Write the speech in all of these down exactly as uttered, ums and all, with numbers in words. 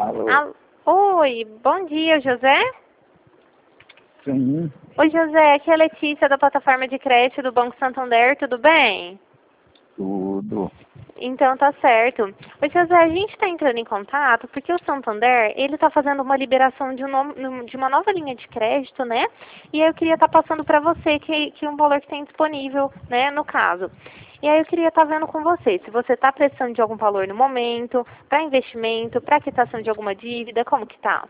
Alô? Al- Oi, bom dia, José? Sim, Oi, José, aqui é a Letícia da plataforma de crédito do Banco Santander, tudo bem? tudo. Então tá certo. Oi, José, a gente está entrando em contato porque o Santander, ele está fazendo uma liberação de, um no- de uma nova linha de crédito, né? E aí eu queria estar passando para você que, que um valor que tem disponível, né, no caso. E aí eu queria estar vendo com você, se você está precisando de algum valor no momento, para investimento, para quitação de alguma dívida, como que tá?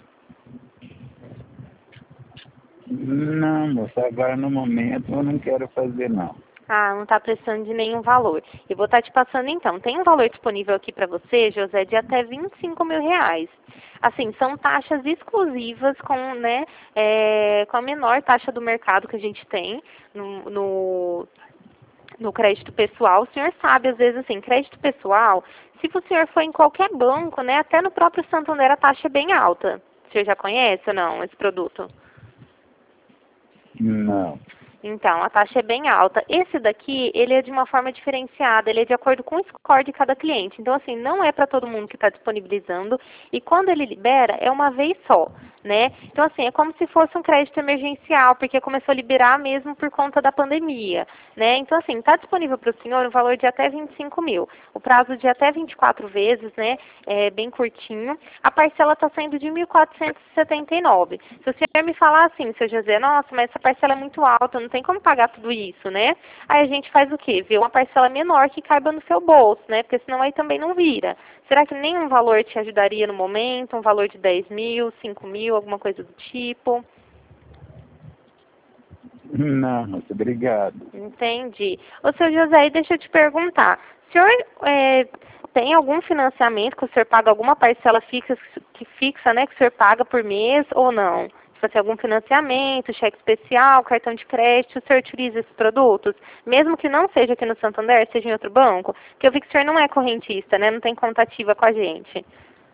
Não, moça, agora no momento eu não quero fazer não. Ah, não está precisando de nenhum valor. Eu vou estar te passando então. Tem um valor disponível aqui para você, José, de até vinte e cinco mil reais. Assim, são taxas exclusivas com, né, é, com a menor taxa do mercado que a gente tem no, no, no crédito pessoal. O senhor sabe, às vezes, assim, crédito pessoal, se o senhor for em qualquer banco, né, até no próprio Santander a taxa é bem alta. O senhor já conhece ou não esse produto? Não. Então, a taxa é bem alta. Esse daqui, ele é de uma forma diferenciada, ele é de acordo com o score de cada cliente. Então, assim, não é para todo mundo que está disponibilizando. E quando ele libera, é uma vez só, né? Então, assim, é como se fosse um crédito emergencial, porque começou a liberar mesmo por conta da pandemia, né? Então, assim, está disponível para o senhor um valor de até vinte e cinco mil. O prazo de até vinte e quatro vezes, né? É bem curtinho. A parcela está saindo de mil quatrocentos e setenta e nove. Se o senhor me falar assim, seu José, nossa, mas essa parcela é muito alta, não tem como pagar tudo isso, né? Aí a gente faz o quê? Vê uma parcela menor que caiba no seu bolso, né? Porque senão aí também não vira. Será que nenhum valor te ajudaria no momento? Um valor de dez mil, cinco mil, alguma coisa do tipo? Não, moça, obrigado. Entendi. Ô, seu José, e deixa eu te perguntar. O senhor é, tem algum financiamento que o senhor paga alguma parcela fixa, que fixa, né? Que o senhor paga por mês ou não? Se você algum financiamento, cheque especial, cartão de crédito, o senhor utiliza esses produtos? Mesmo que não seja aqui no Santander, seja em outro banco? Porque eu vi que o senhor não é correntista, né? Não tem conta ativa com a gente.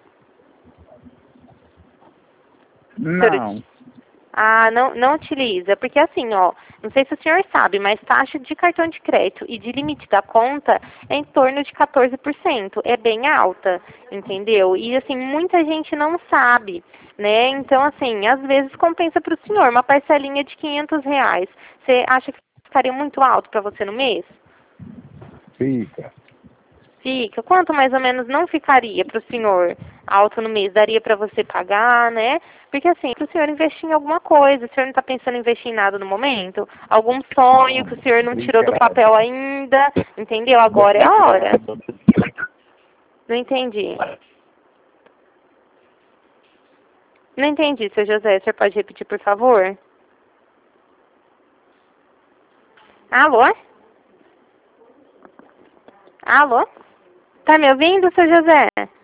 O senhor Não. Ah, não, não utiliza, porque assim, ó, não sei se o senhor sabe, mas taxa de cartão de crédito e de limite da conta é em torno de quatorze por cento, é bem alta, entendeu? E assim, muita gente não sabe, né? Então, assim, às vezes compensa para o senhor uma parcelinha de quinhentos reais. Você acha que ficaria muito alto para você no mês? Fica. Fica. Quanto mais ou menos não ficaria para o senhor alto no mês? Daria para você pagar, né? Porque assim, para o senhor investir em alguma coisa, o senhor não está pensando em investir em nada no momento? Algum sonho que o senhor não tirou do Obrigado. papel ainda? Entendeu? Agora é a hora. Não entendi. Não entendi, seu José. O senhor pode repetir, por favor? Alô? Alô? Tá me ouvindo, seu José?